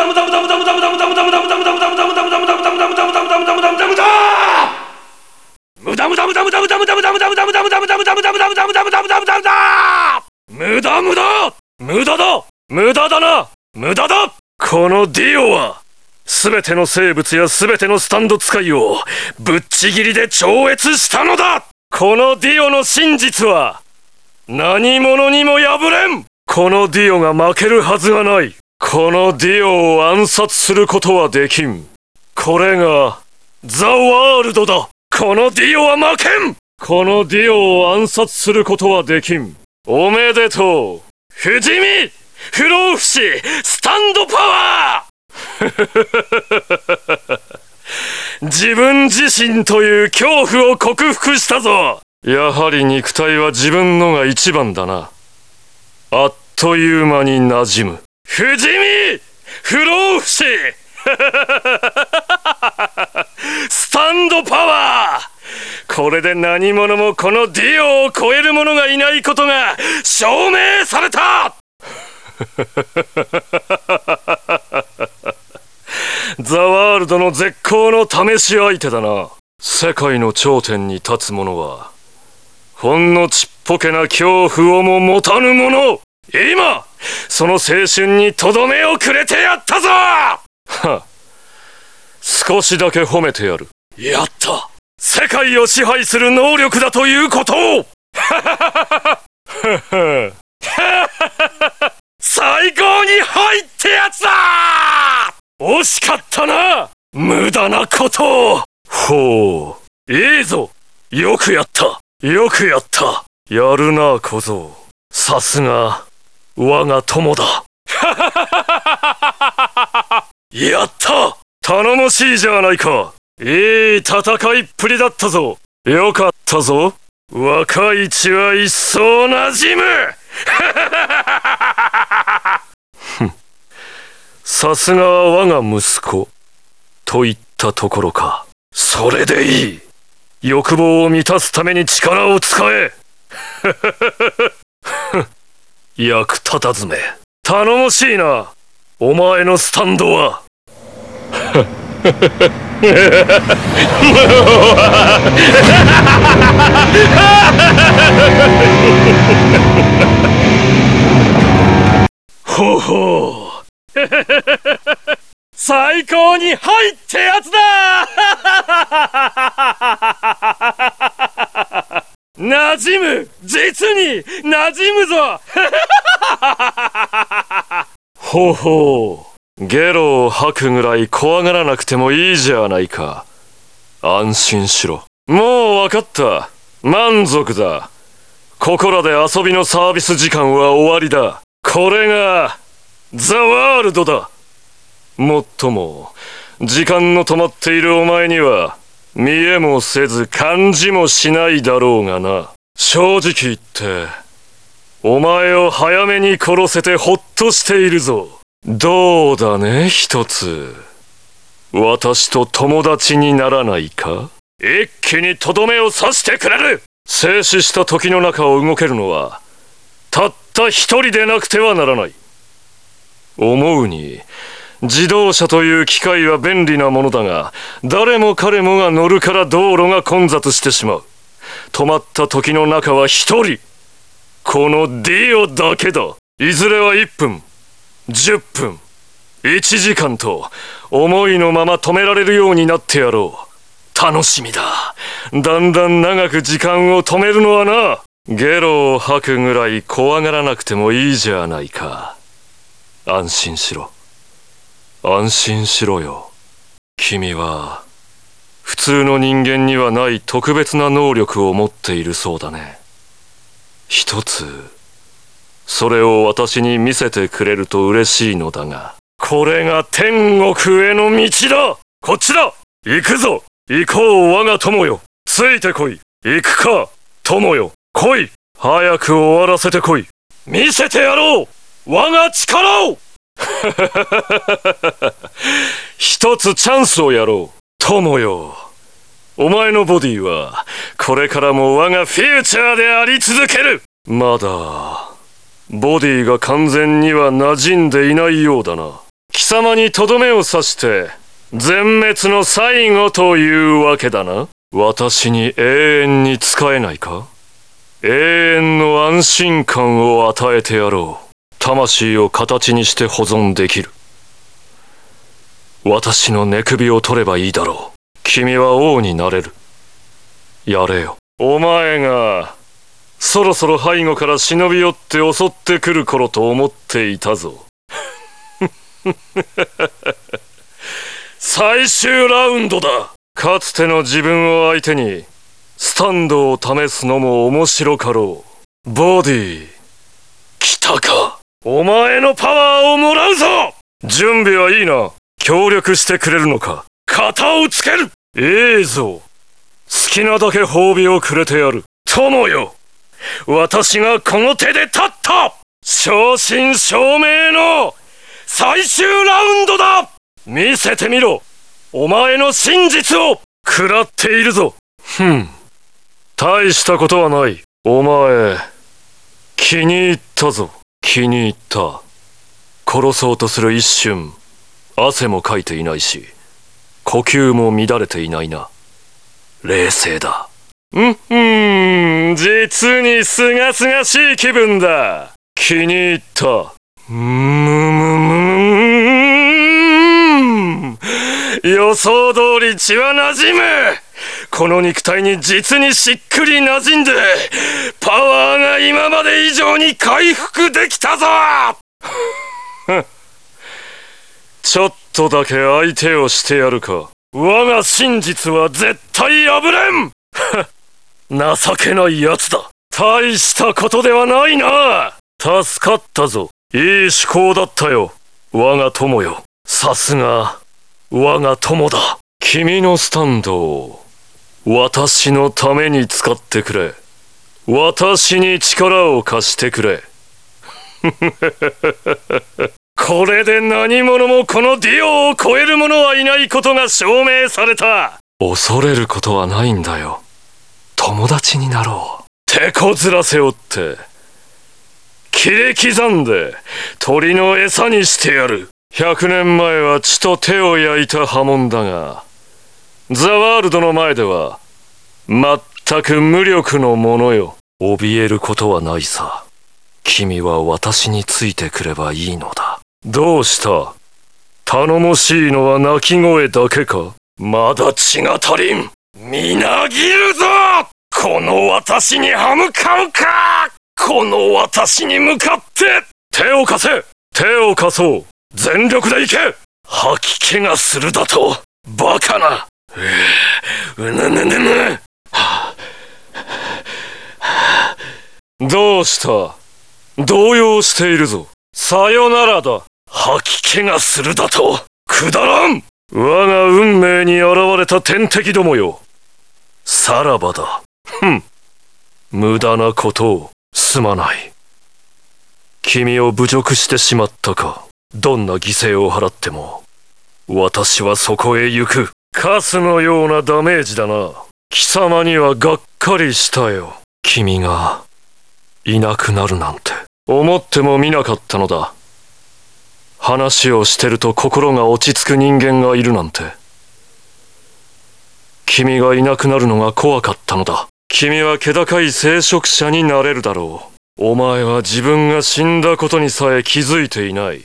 このディオは全ての生物や全てのスタンド使いをぶっちぎりで超越したのだ。このディオの真実は何者にも破れん。このディオが負けるはずがない。このディオを暗殺することはできん。これがザ・ワールドだ。このディオは負けん。このディオを暗殺することはできん。おめでとう、不死身不老不死スタンドパワー自分自身という恐怖を克服したぞ。やはり肉体は自分のが一番だな。あっという間に馴染む。不死身不老不死スタンドパワー。これで何者もこのディオを超える者がいないことが証明されたザワールドの絶好の試し相手だな。世界の頂点に立つ者はほんのちっぽけな恐怖をも持たぬ者。今その青春にとどめをくれてやったぞ。は、少しだけ褒めてやる。やった。世界を支配する能力だということを最高に入ってやつだ。惜しかったな、無駄なことを。ほう、いいぞ。よくやった、よくやった。やるな小僧。さすが我が友だやった、頼もしいじゃないか。いい戦いっぷりだったぞ。よかったぞ。若い血は一層なじむさすがは我が息子といったところか。それでいい。欲望を満たすために力を使え役立たずめ。頼もしいな、お前のスタンドはほほう最高に入ってやつだ馴染む、実に馴染むぞほほう、ゲロを吐くぐらい怖がらなくてもいいじゃないか。安心しろ。もう分かった。満足だ。ここらで遊びのサービス時間は終わりだ。これがザ・ワールドだ。もっとも時間の止まっているお前には見えもせず感じもしないだろうがな。正直言ってお前を早めに殺せてほっとしているぞ。どうだね、一つ私と友達にならないか。一気にとどめを刺してくれる。静止した時の中を動けるのはたった一人でなくてはならない。思うに自動車という機械は便利なものだが、誰も彼もが乗るから道路が混雑してしまう。止まった時の中は一人、このディオだけだ。いずれは1分、10分、1時間と思いのまま止められるようになってやろう。 楽しみだ。だんだん長く時間を止めるのはな。ゲロを吐くぐらい怖がらなくてもいいじゃないか。安心しろ。安心しろよ。君は普通の人間にはない特別な能力を持っているそうだね。一つそれを私に見せてくれると嬉しいのだが。これが天国への道だ。こっちだ。行くぞ。行こう我が友よ。ついてこい。行くか友よ。来い。早く終わらせてこい。見せてやろう我が力を一つチャンスをやろう友よ。お前のボディはこれからも我がフューチャーであり続ける。まだボディが完全には馴染んでいないようだな。貴様にとどめを刺して全滅の最後というわけだな。私に永遠に仕えないか。永遠の安心感を与えてやろう。魂を形にして保存できる。私の寝首を取ればいいだろう。君は王になれる。やれよ。お前がそろそろ背後から忍び寄って襲ってくる頃と思っていたぞ。最終ラウンドだ。かつての自分を相手にスタンドを試すのも面白かろう。ボディ来たか。お前のパワーをもらうぞ。準備はいいな。協力してくれるのか。型をつける。いいぞ。好きなだけ褒美をくれてやる。友よ、私がこの手で立った。正真正銘の最終ラウンドだ。見せてみろ。お前の真実を。食らっているぞ。大したことはない。お前気に入ったぞ。気に入った。殺そうとする一瞬汗もかいていないし呼吸も乱れていないな。冷静だ。実にすがすがしい気分だ。気に入った。予想通り血は馴染む。この肉体に実にしっくり馴染んでパワーが今まで以上に回復できたぞ。ちょっとだけ相手をしてやるか。我が真実は絶対破れん。情けないやつだ。大したことではないな。助かったぞ。いい思考だったよ我が友よ。さすが我が友だ。君のスタンドを私のために使ってくれ。私に力を貸してくれ。これで何者もこのディオを超える者はいないことが証明された。恐れることはないんだよ。友達になろう。手こずらせおって切り刻んで鳥の餌にしてやる。100年前は血と手を焼いた波紋だがザワールドの前では全く無力のものよ。怯えることはないさ。君は私についてくればいいのだ。どうした。頼もしいのは鳴き声だけか。まだ血が足りん。みなぎるぞ。この私に歯向かうか。この私に向かって手を貸せ。手を貸そう。全力でいけ。吐き気がするだとバカな。どうした。動揺しているぞ。さよならだ。吐き気がするだとくだらん。我が運命に現れた天敵どもよ。さらばだ。無駄なことをすまない。君を侮辱してしまったか。どんな犠牲を払っても私はそこへ行く。カスのようなダメージだな。貴様にはがっかりしたよ。君がいなくなるなんて思ってもみなかったのだ。話をしてると心が落ち着く人間がいるなんて。君がいなくなるのが怖かったのだ。君は気高い聖職者になれるだろう。お前は自分が死んだことにさえ気づいていない。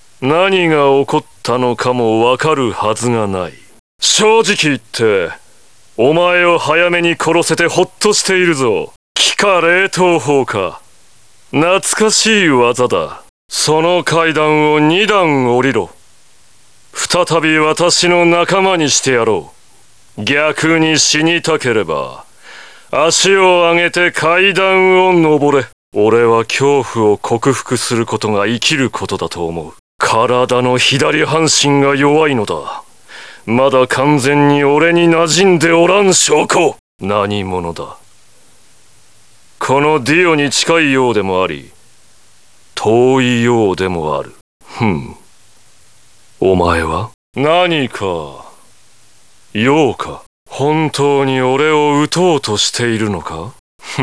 何が起こったのかもわかるはずがない。正直言ってお前を早めに殺せてほっとしているぞ。気化冷凍法か。懐かしい技だ。その階段を2段降りろ。再び私の仲間にしてやろう。逆に死にたければ足を上げて階段を登れ。俺は恐怖を克服することが生きることだと思う。体の左半身が弱いのだ。まだ完全に俺に馴染んでおらん証拠。何者だ。このディオに近いようでもあり遠いようでもある。お前は何か用か。本当に俺を撃とうとしているのか。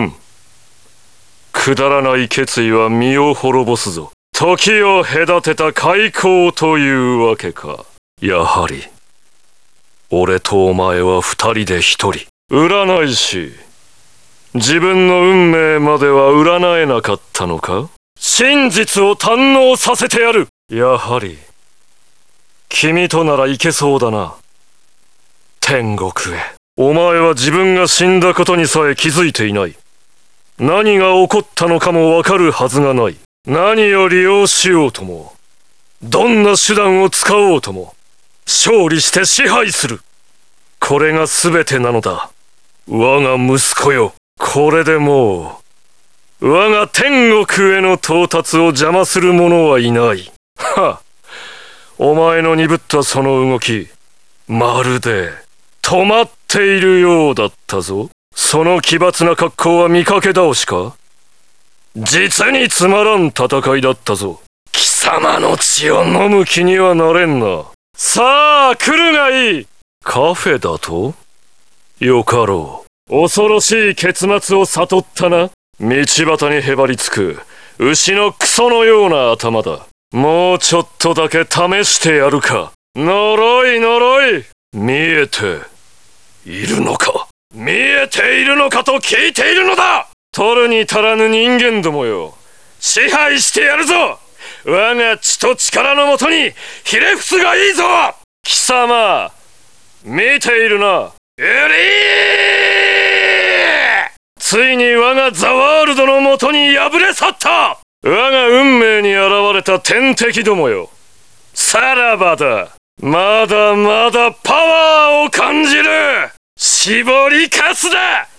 くだらない決意は身を滅ぼすぞ。時を隔てた開口というわけか。やはり俺とお前は二人で一人。占い師、自分の運命までは占えなかったのか。真実を堪能させてやる。やはり君とならいけそうだな。天国へ。お前は自分が死んだことにさえ気づいていない。何が起こったのかもわかるはずがない。何を利用しようとも、どんな手段を使おうとも、勝利して支配する。これが全てなのだ。我が息子よ。これでもう我が天国への到達を邪魔する者はいない。お前の鈍ったその動き、まるで止まっているようだったぞ。その奇抜な格好は見かけ倒しか。実につまらん戦いだったぞ。貴様の血を飲む気にはなれんな。さあ来るがいい。カフェだと。よかろう。恐ろしい結末を悟ったな。道端にへばりつく牛のクソのような頭だ。もうちょっとだけ試してやるか。呪い呪い。見えているのか。見えているのかと聞いているのだ。取るに足らぬ人間どもよ。支配してやるぞ。我が血と力のもとにひれ伏すがいいぞ。貴様見ているな。ついに我がザワールドのもとに敗れ去った。我が運命に現れた天敵どもよ。さらばだ。まだまだパワーを感じる。絞りかすだ。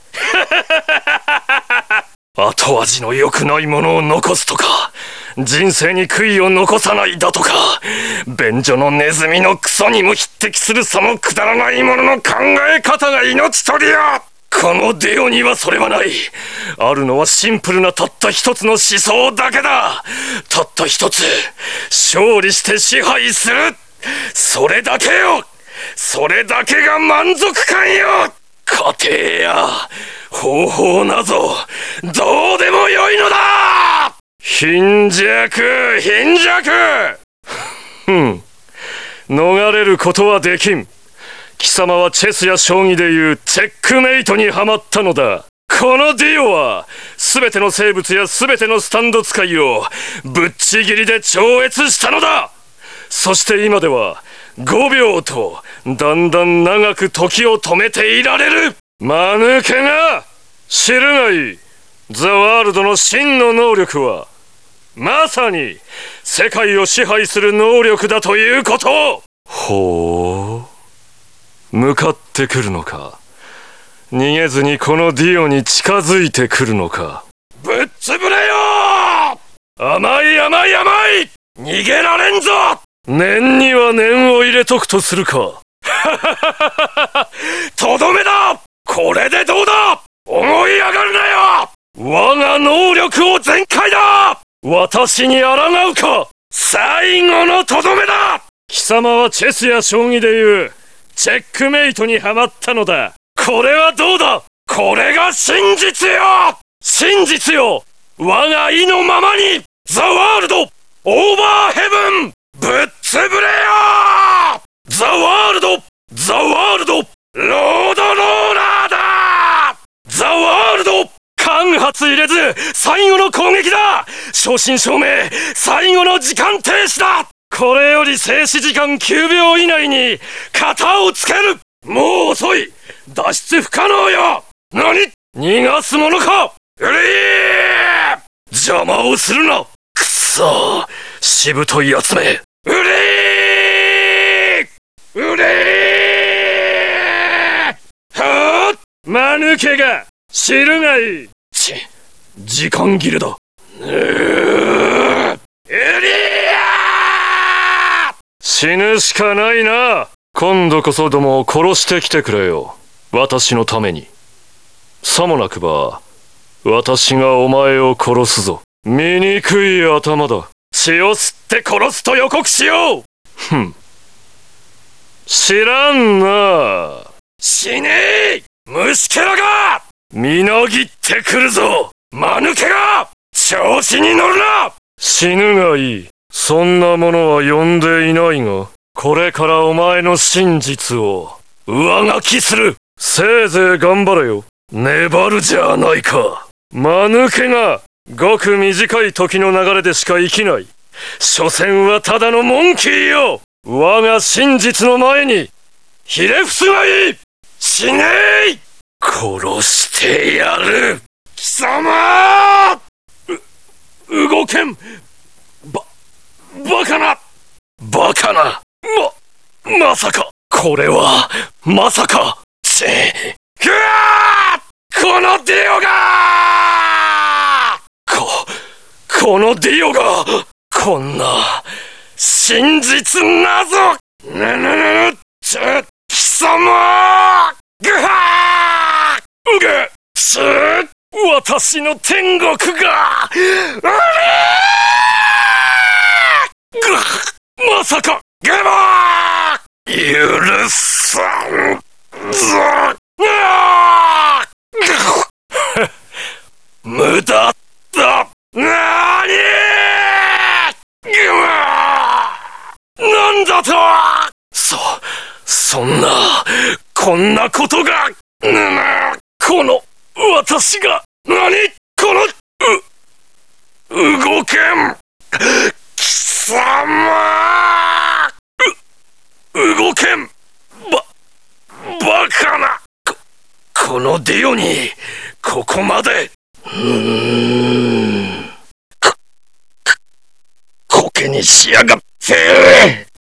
後味の良くないものを残すとか、人生に悔いを残さないだとか、便所のネズミのクソにも匹敵するそのくだらないものの考え方が命取りよ。このデオにはそれはない。あるのはシンプルなたった一つの思想だけだ。たった一つ。勝利して支配する。それだけよ。それだけが満足感よ。過程や方法などどうでもよいのだ。貧弱貧弱。逃れることはできん。貴様はチェスや将棋でいうチェックメイトにはまったのだ。このディオは全ての生物や全てのスタンド使いをぶっちぎりで超越したのだ。そして今では5秒とだんだん長く時を止めていられる。間抜けが知るがいい。ザワールドの真の能力はまさに世界を支配する能力だということ。ほう、向かってくるのか。逃げずにこのディオに近づいてくるのか。ぶっ潰れよ。甘い甘い甘い。逃げられんぞ。念には念を入れとくとするか。とどめだ。これでどうだ。思い上がるなよ。我が能力を全開だ。私に抗うか。最後のとどめだ。貴様はチェスや将棋でいうチェックメイトにはまったのだ。これはどうだ。これが真実よ。真実よ。我が意のままにザワールドオーバーヘブンぶっ潰れよ。ザワールドザワールドロードローラーだ。ザワールド間髪入れず最後の攻撃だ。正真正銘最後の時間停止だ。これより静止時間9秒以内に型をつける。もう遅い。 脱出不可能よ。何？逃がすものか。うりー！邪魔をするな。くそー、しぶといやつめ。うりー！うりー！はぁ！間抜けが知るがいい。時間切れだ。死ぬしかないな。今度こそどもを殺してきてくれよ。私のために。さもなくば私がお前を殺すぞ。醜い頭だ。血を吸って殺すと予告しよう。知らんな。死ねえ虫けらが。みなぎってくるぞ間抜けが。調子に乗るな。死ぬがいい。そんなものは呼んでいないが、これからお前の真実を上書きする。せいぜい頑張れよ。粘るじゃないか。間抜けがごく短い時の流れでしか生きない。所詮はただのモンキーよ。我が真実の前にひれ伏すがいい。死ねえ。殺してやる。貴様。動けん。バカな。まさか。これはまさか。くわー！このディオがこのディオがこんな真実謎。貴様。ぐはー！うげしー！私の天国がまさか。ゲバー！許さんぞ。無駄だ。なんだと。こんなことが。この私が動けん。貴様。動けん。バカな。このディオにここまで。コケにしやがって。